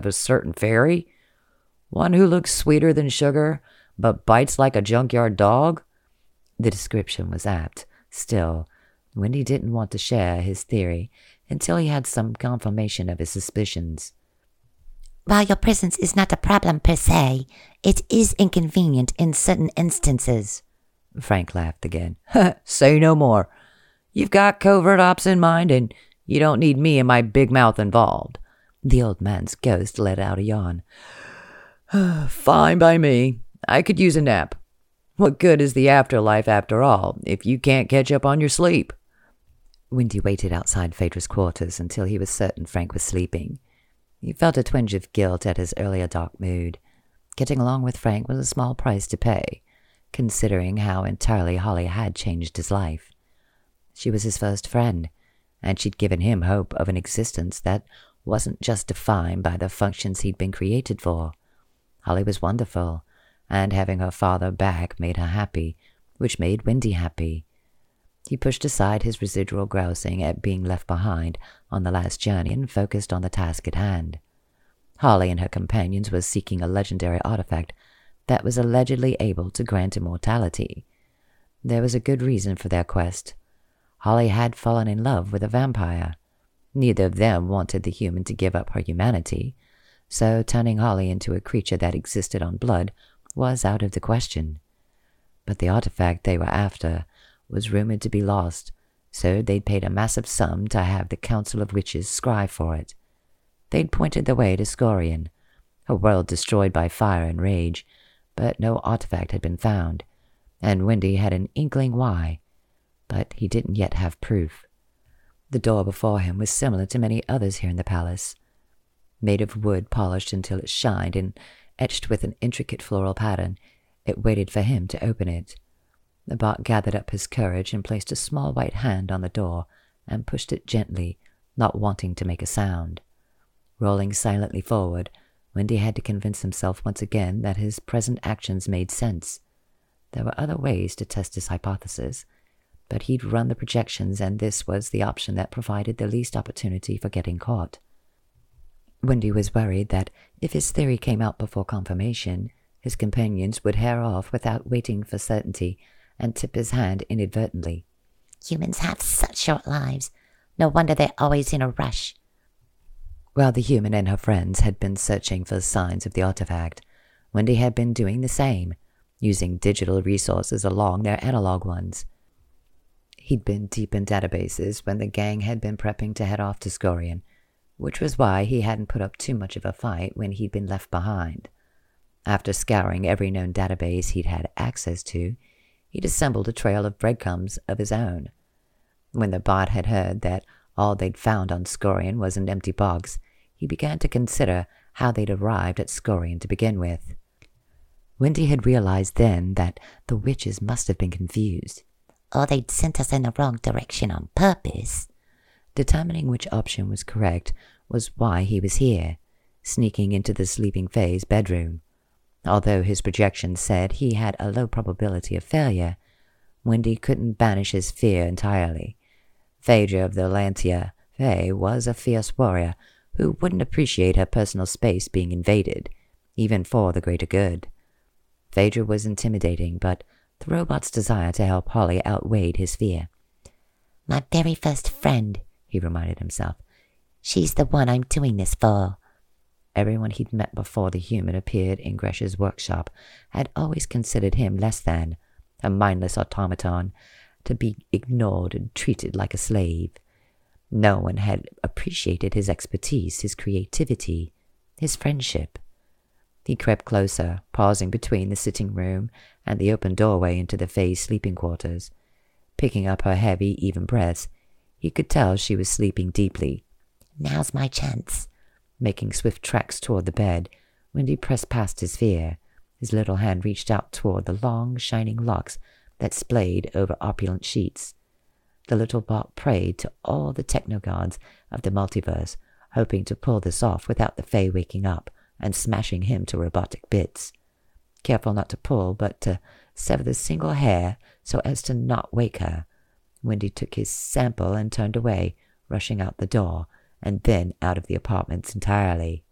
a certain fairy? One who looks sweeter than sugar, but bites like a junkyard dog?" The description was apt. Still, Wendy didn't want to share his theory until he had some confirmation of his suspicions. "While your presence is not a problem per se, it is inconvenient in certain instances." Frank laughed again. "Say no more. You've got covert ops in mind, and you don't need me and my big mouth involved." The old man's ghost let out a yawn. "Fine by me. I could use a nap. What good is the afterlife after all, if you can't catch up on your sleep?" Wendy waited outside Phaedra's quarters until he was certain Frank was sleeping. He felt a twinge of guilt at his earlier dark mood. Getting along with Frank was a small price to pay, considering how entirely Holly had changed his life. She was his first friend, and she'd given him hope of an existence that wasn't just defined by the functions he'd been created for. Holly was wonderful, and having her father back made her happy, which made Wendy happy. He pushed aside his residual grousing at being left behind on the last journey and focused on the task at hand. Holly and her companions were seeking a legendary artifact that was allegedly able to grant immortality. There was a good reason for their quest. Holly had fallen in love with a vampire. Neither of them wanted the human to give up her humanity, so turning Holly into a creature that existed on blood was out of the question. But the artifact they were after was rumored to be lost, so they'd paid a massive sum to have the Council of Witches scry for it. They'd pointed the way to Skorian, a world destroyed by fire and rage, but no artifact had been found, and Wendy had an inkling why, but he didn't yet have proof. The door before him was similar to many others here in the palace. Made of wood polished until it shined and etched with an intricate floral pattern, it waited for him to open it. The bot gathered up his courage and placed a small white hand on the door and pushed it gently, not wanting to make a sound. Rolling silently forward, Wendy had to convince himself once again that his present actions made sense. There were other ways to test his hypothesis, but he'd run the projections, and this was the option that provided the least opportunity for getting caught. Wendy was worried that if his theory came out before confirmation, his companions would hair off without waiting for certainty and tip his hand inadvertently. "Humans have such short lives. No wonder they're always in a rush." While the human and her friends had been searching for signs of the artifact, Wendy had been doing the same, using digital resources along their analog ones. He'd been deep in databases when the gang had been prepping to head off to Skorian, which was why he hadn't put up too much of a fight when he'd been left behind. After scouring every known database he'd had access to, he'd assembled a trail of breadcrumbs of his own. When the bot had heard that all they'd found on Skorian was an empty box, he began to consider how they'd arrived at Skorian to begin with. Wendy had realized then that the witches must have been confused. Or they'd sent us in the wrong direction on purpose. Determining which option was correct was why he was here, sneaking into the sleeping Fae's bedroom. Although his projections said he had a low probability of failure, Wendy couldn't banish his fear entirely. Phaedra of the Lantia Fae was a fierce warrior who wouldn't appreciate her personal space being invaded, even for the greater good. Phaedra was intimidating, but the robot's desire to help Holly outweighed his fear. "My very first friend," he reminded himself. "She's the one I'm doing this for." Everyone he'd met before the human appeared in Gresha's workshop had always considered him less than a mindless automaton to be ignored and treated like a slave. No one had appreciated his expertise, his creativity, his friendship. He crept closer, pausing between the sitting room and the open doorway into the Fae's sleeping quarters. Picking up her heavy, even breaths, he could tell she was sleeping deeply. "Now's my chance." Making swift tracks toward the bed, Wendy pressed past his fear. His little hand reached out toward the long, shining locks that splayed over opulent sheets. The little bot prayed to all the technogods of the multiverse, hoping to pull this off without the Fae waking up and smashing him to robotic bits. Careful not to pull, but to sever the single hair so as to not wake her, Wendy took his sample and turned away, rushing out the door, and then out of the apartments entirely.